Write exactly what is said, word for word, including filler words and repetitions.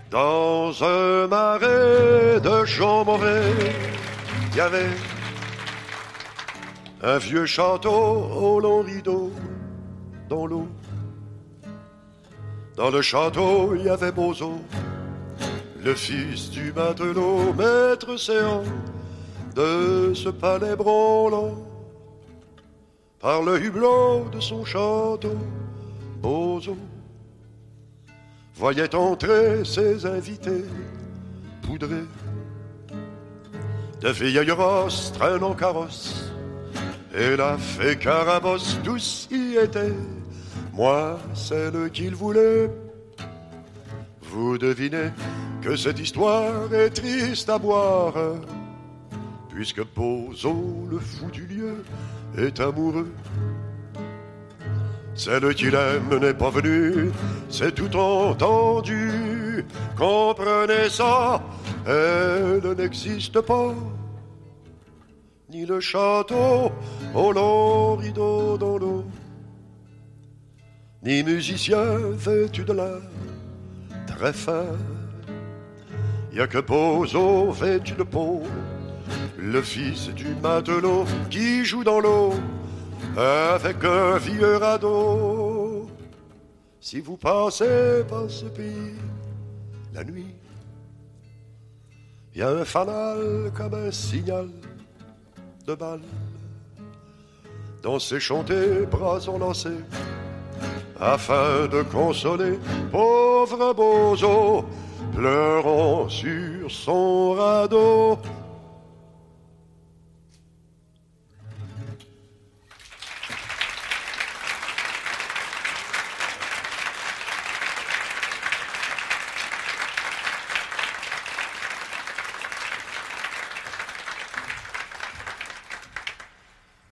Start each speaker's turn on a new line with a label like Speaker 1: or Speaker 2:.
Speaker 1: Dans un marais de gens mauvais, il y avait un vieux château au long rideau dans l'eau. Dans le château, il y avait Bozo, le fils du matelot, maître séant de ce palais branlant. Par le hublot de son château, Bozo voyait entrer ses invités poudrés de vieilles rosses traînant carrosse, et la fée Carabosse douce y était, moi celle qu'il voulait. Vous devinez que cette histoire est triste à boire, puisque Bozo, le fou du lieu, est amoureux. Celle qu'il aime n'est pas venue, c'est tout entendu. Comprenez ça, elle n'existe pas. Ni le château au long rideau dans l'eau, ni musicien vêtu de l'art très fin. Y a que Bozo vêtu de peau, le fils du matelot, qui joue dans l'eau avec un vieux radeau. Si vous passez par ce pays la nuit, y a un fanal comme un signal de balle. Dans ses chantés, bras sont lancés afin de consoler pauvre Bozo, pleurant sur son radeau.